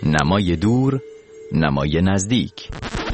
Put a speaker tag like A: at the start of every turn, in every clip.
A: نمای دور، نمای نزدیک.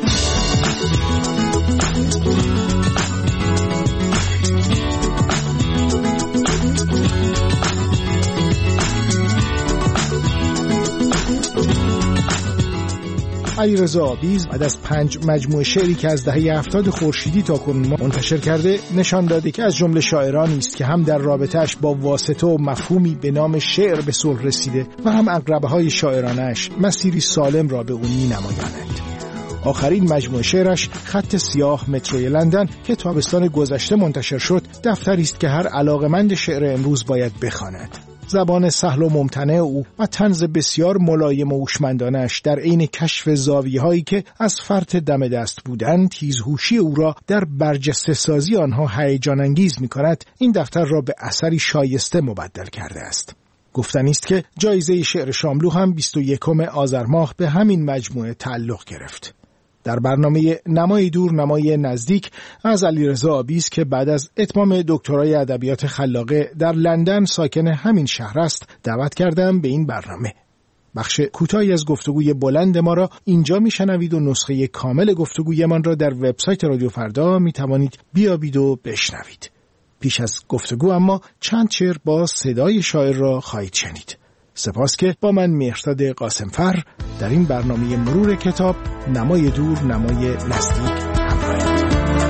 B: علیرضا آبیز بعد از 5 مجموعه شعری که از دهه 70 خورشیدی تا کنون منتشر کرده نشان داده که از جمله شاعرانی است که هم در رابطه‌اش با واسطه و مفهومی به نام شعر به صلح رسیده و هم عقربه‌های شاعرانه‌اش مسیری سالم را به او می‌نمایانند. آخرین مجموعه شعرش خط سیاه متروی لندن که تابستان گذشته منتشر شد، دفتری است که هر علاقه‌مند شعر امروز باید بخواند. زبان سهل و ممتنع او و طنز بسیار ملایم و هوشمندانه‌اش در عین کشف زاویه‌هایی که از فرط دم دست بودن تیزهوشی او را در برجسته سازی آنها هیجان انگیز می‌کند، این دفتر را به اثری شایسته مبدل کرده است. گفتنی است که جایزه شعر شاملو هم 21 آذر ماه به همین مجموعه تعلق گرفت. در برنامه نمای دور نمای نزدیک از علیرضا آبیز که بعد از اتمام دکترای ادبیات خلاقه در لندن ساکن همین شهر است دعوت کردم به این برنامه. بخش کوتاهی از گفتگوی بلند ما را اینجا میشنوید و نسخه کامل گفتگویمان را در وبسایت رادیو فردا میتوانید بیابید و بشنوید. پیش از گفتگو اما چند شعر با صدای شاعر را خواهید شنید. سپاس که با من مهرزاد قاسمفر در این برنامه مرور کتاب نمای دور نمای نزدیک همراهید.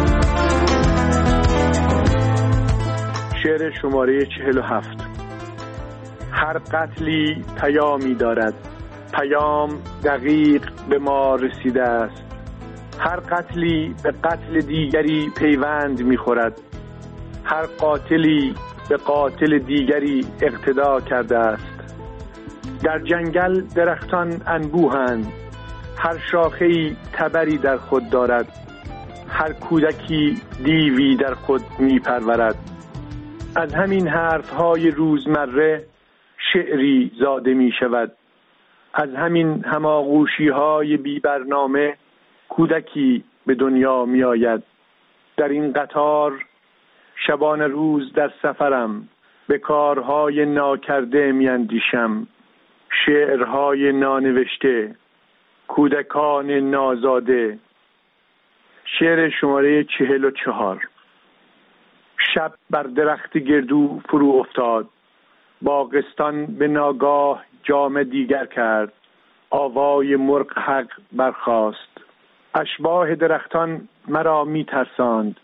C: شعر شماره 47. هر قتلی پیامی دارد، پیام دقیق به ما رسیده است. هر قتلی به قتل دیگری پیوند می‌خورد، هر قاتلی به قاتل دیگری اقتدا کرده است. در جنگل درختان انبوهند، هر شاخه‌ای تبری در خود دارد، هر کودکی دیوی در خود می‌پرورد. از همین حرف‌های روزمره شعری زاده می‌شود، از همین هماغوشی‌های بی برنامه کودکی به دنیا می‌آید. در این قطار شبان روز در سفرم، به کارهای ناکرده می‌اندیشم. شعرهای نانوشته، کودکان نازاده. شعر شماره 44. شب بر درخت گردو فرو افتاد، باغستان به ناگاه جام دیگر کرد. آوای مرغ حق برخاست، اشباح درختان مرا می ترساند.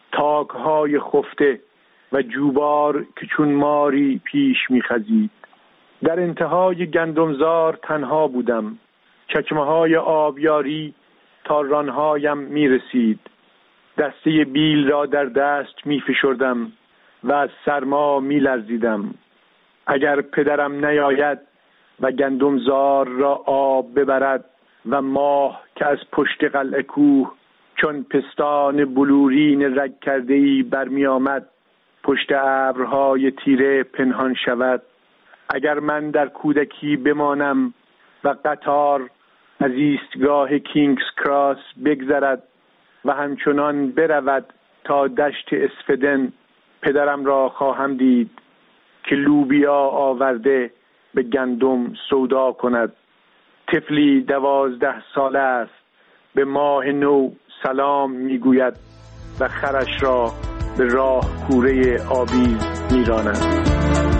C: تاکهای خفته و جوبار که چون ماری پیش می خزید. در انتهای گندمزار تنها بودم، چکمه های آبیاری تا رانهایم می رسید. دسته بیل را در دست می فشردم و از سرما می لرزیدم. اگر پدرم نیاید و گندمزار را آب ببرد و ماه که از پشت قلعه کوه چون پستان بلورین رگ کرده‌ای برمی آمد پشت ابرهای تیره پنهان شود. اگر من در کودکی بمانم و قطار از ایستگاه کینگز کراس بگذرد و همچنان برود تا دشت اسفدن، پدرم را خواهم دید که لوبیا آورده به گندم سودا کند. طفلی 12 ساله است، به ماه نو سلام میگوید و خرش را به راه کوره آبیز میراند.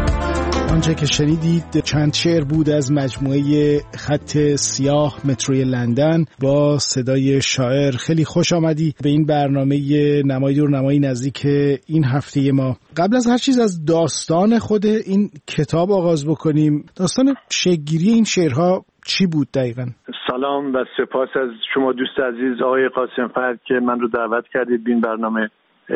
B: آنچه که شنیدید چند شعر بود از مجموعه خط سیاه متروی لندن با صدای شاعر. خیلی خوش آمدی به این برنامه نمای دور نمای نزدیک این هفته ما. قبل از هر چیز از داستان خود این کتاب آغاز بکنیم. داستان شکل‌گیری این شعرها چی بود دقیقاً؟
C: سلام و سپاس از شما دوست عزیز آقای قاسمفر که من رو دعوت کردید به این برنامه.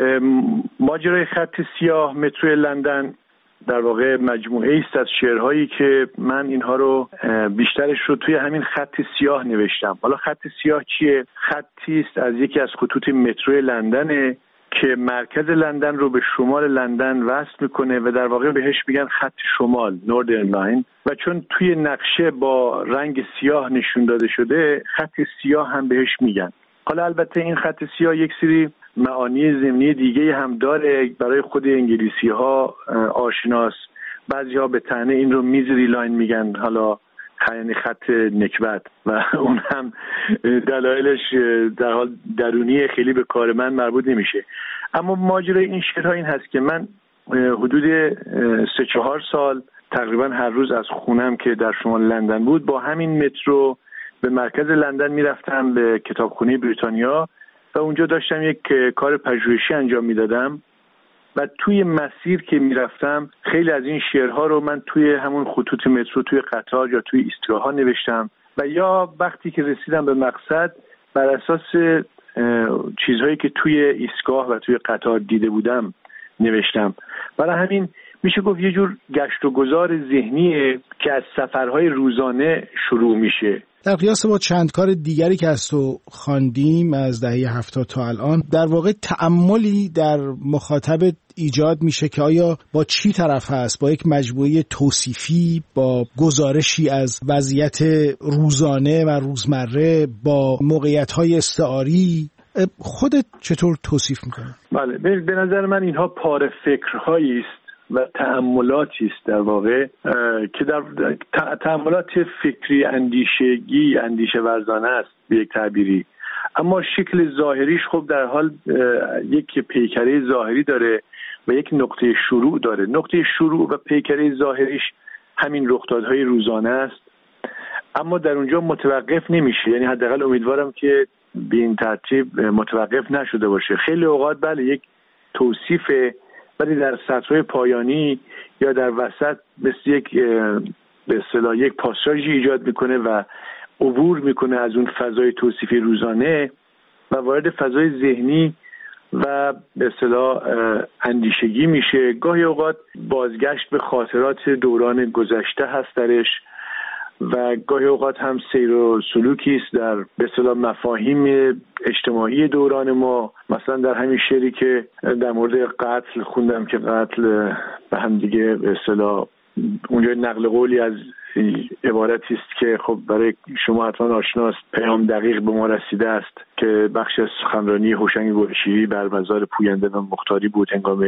C: ماجرای خط سیاه متروی لندن در واقع مجموعه است از شعرهایی که من اینها رو بیشترش رو توی همین خط سیاه نوشتم. حالا خط سیاه چیه؟ خطی است از یکی از خطوط متروی لندنه که مرکز لندن رو به شمال لندن وصل میکنه و در واقع بهش میگن خط شمال، نوردرن لاین، و چون توی نقشه با رنگ سیاه نشون داده شده خط سیاه هم بهش میگن. حالا البته این خط سیاه یک سری معانی ضمنی دیگه هم داره، برای خود انگلیسی ها آشناست. بعضی ها به طعنه این رو میزری لاین میگن، حالا یعنی خط نکبت و اون هم دلایلش در حال درونی خیلی به کار من مربوط نمیشه. اما ماجرای این شعرها این هست که من حدود 3-4 سال تقریبا هر روز از خونم که در شمال لندن بود با همین مترو به مرکز لندن میرفتم به کتابخونه بریتانیا و اونجا داشتم یک کار پژوهشی انجام میدادم و توی مسیر که میرفتم خیلی از این شعرها رو من توی همون خطوط مترو توی قطار یا توی ایستگاه‌ها نوشتم و یا وقتی که رسیدم به مقصد بر اساس چیزهایی که توی ایستگاه و توی قطار دیده بودم نوشتم. برای همین میشه گفت یه جور گشت و گذار ذهنیه که از سفرهای روزانه شروع میشه.
B: در قیاس با چند کار دیگری که از تو خواندیم از دهه 70 تا الان در واقع تأملی در مخاطب ایجاد میشه که آیا با چی طرف هست، با یک مجموعه توصیفی، با گزارشی از وضعیت روزانه و روزمره، با موقعیت‌های استعاری. خودت چطور توصیف میکنی؟
C: بله، به نظر من اینها پاره فکرهایی است و تأملاتی است در واقع که در تأملات فکری اندیشه ورزانه است به یک تعبیری، اما شکل ظاهریش خب در حال یک پیکره ظاهری داره و یک نقطه شروع داره. نقطه شروع و پیکره ظاهریش همین رخدادهای روزانه است، اما در اونجا متوقف نمیشه. یعنی حداقل امیدوارم که به این ترتیب متوقف نشده باشه. خیلی اوقات بله یک توصیفه، ولی در سطرهای پایانی یا در وسط مثل یک به اصطلاح یک پاساژی ایجاد میکنه و عبور میکنه از اون فضای توصیفی روزانه و وارد فضای ذهنی و به اصطلاح اندیشگی میشه. گاهی اوقات بازگشت به خاطرات دوران گذشته هست درش و گاهی اوقات هم سیر و سلوکی است در به اصطلاح مفاهیم اجتماعی دوران ما. مثلا در همین شعری که در مورد قتل خوندم که قتل به هم دیگه به اصطلاح اونجا نقل قولی از عبارتی است که خب برای شما حتما آشناست: پیام دقیق به ما رسیده است که بخش از سخنرانی هوشنگ گلشیری بر مزار پوینده و مختاری بود هنگام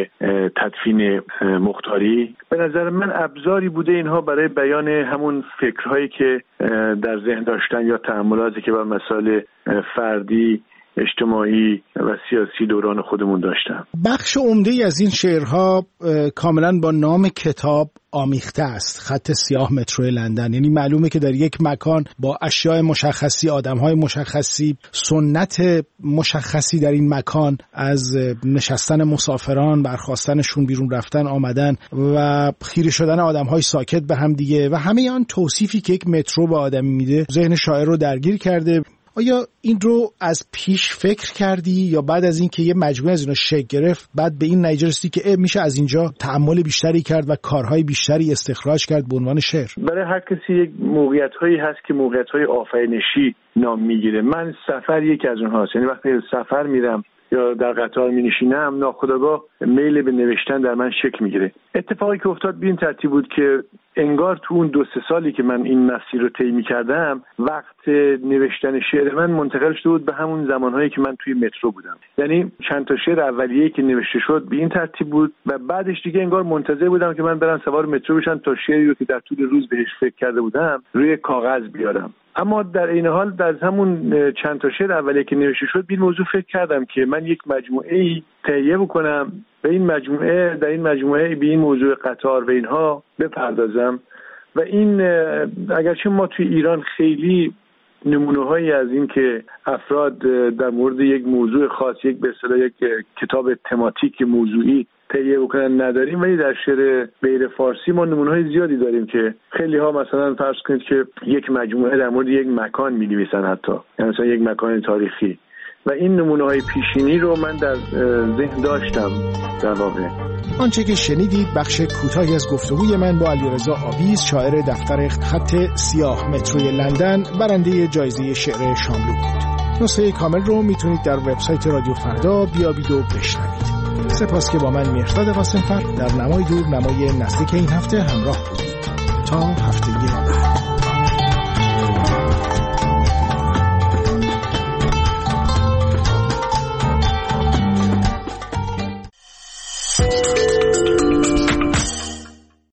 C: تدفین مختاری. به نظر من ابزاری بوده اینها برای بیان همون فکرهایی که در ذهن داشتن یا تأملاتی که بر مسائل فردی، اجتماعی و سیاسی دوران خودمون داشتم.
B: بخش عمده‌ای از این شعرها کاملا با نام کتاب آمیخته است: خط سیاه مترو لندن. یعنی معلومه که در یک مکان با اشیاء مشخصی، آدم‌های مشخصی، سنت مشخصی در این مکان، از نشستن مسافران، برخاستنشون، بیرون رفتن، آمدن و خیره شدن آدم‌های ساکت به هم دیگه و همه آن توصیفی که یک مترو به آدمی میده ذهن شاعر رو درگیر کرده. آیا این رو از پیش فکر کردی یا بعد از این که یه مجموعه از اینا شکل گرفت بعد به این نتیجه رسیدی که میشه از اینجا تأمل بیشتری کرد و کارهای بیشتری استخراج کرد به عنوان شعر؟
C: برای هر کسی یک موقعیت‌هایی هست که موقعیت‌های آفرینشی نام میگیره. من سفر یکی از اونهاست. یعنی وقتی سفر میرم یا در قطار می‌نشینم ناخودآگاه میل به نوشتن در من شکل میگیره. اتفاقی که افتاد به این ترتیب بود که انگار تو اون 2-3 سالی که من این مسیر رو طی می‌کردم وقت نوشتن شعر من منتقل شده بود به همون زمانهایی که من توی مترو بودم. یعنی چند تا شعر اولیه‌ای که نوشته شد به این ترتیب بود و بعدش دیگه انگار منتظر بودم که من برم سوار مترو بشم تا شعری رو که در طول روز بهش فکر کرده بودم روی کاغذ بیارم. اما در این حال در همون چند تا شعر اولیه که نوشته شد به این موضوع فکر کردم که من یک مجموعه‌ای تهیه بکنم و این مجموعه به این موضوع قطار و اینها بپردازم. و این اگرچه ما توی ایران خیلی نمونه‌هایی از این که افراد در مورد یک موضوع خاص یک به اصطلاح یک کتاب تماتیک موضوعی تهیه بکنن نداریم، ولی در شعر غیر فارسی ما نمونه‌های زیادی داریم که خیلی ها مثلا فرض کنید که یک مجموعه در مورد یک مکان می‌نویسن، حتی یعنی مثلا یک مکان تاریخی، و این نمونه‌های پیشینی رو من در ذهن داشتم. در واقع
B: آنچه که شنیدید بخش کوتاهی از گفتگوی من با علیرضا آویز، شاعر دفتر خط سیاه متروی لندن، برنده جایزه شعر شاملو بود. نسخه کامل رو میتونید در وبسایت رادیو فردا بیابید و بشنوید. سپاس که با من مهرداد قاسم‌فر در نمای دور نمای نزدیک این هفته همراه بودید. تا هفته بعد.